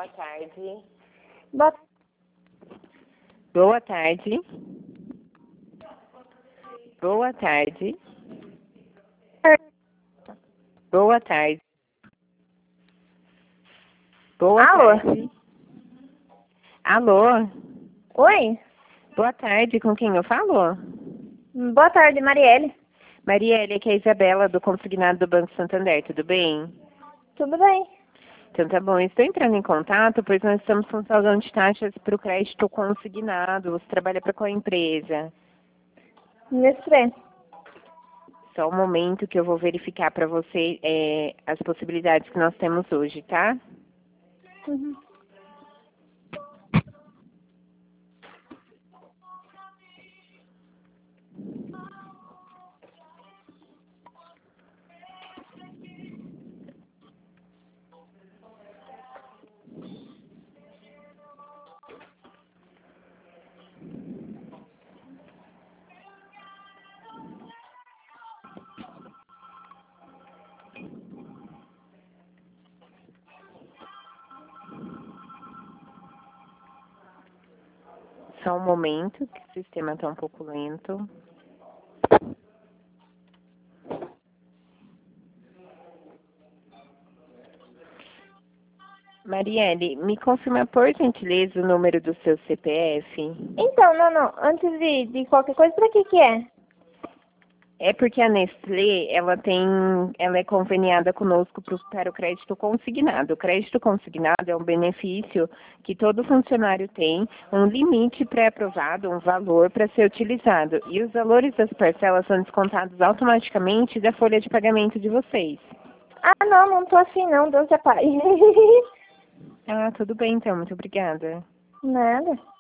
Boa tarde. Boa... Boa tarde. Boa tarde. Boa tarde. Boa Alô? tarde. Alô? Oi? Boa tarde, com quem eu falo? Boa tarde, Marielle. Marielle, aqui é a Isabela, do Consignado do Banco Santander, tudo bem? Tudo bem? Então tá bom, estou entrando em contato, pois nós estamos com saldo de taxas para o crédito consignado. Você trabalha para qual empresa? Nestlé. Só um momento que eu vou verificar para você as possibilidades que nós temos hoje, tá? Uhum. Só um momento, que o sistema está um pouco lento. Marielle, me confirma por gentileza o número do seu CPF? Então, não. Antes de qualquer coisa, pra que é? É porque a Nestlé, ela é conveniada conosco para o crédito consignado. O crédito consignado é um benefício que todo funcionário tem, um limite pré-aprovado, um valor para ser utilizado. E os valores das parcelas são descontados automaticamente da folha de pagamento de vocês. Ah, não tô assim não, Deus é pai. Ah, tudo bem então, muito obrigada. Nada.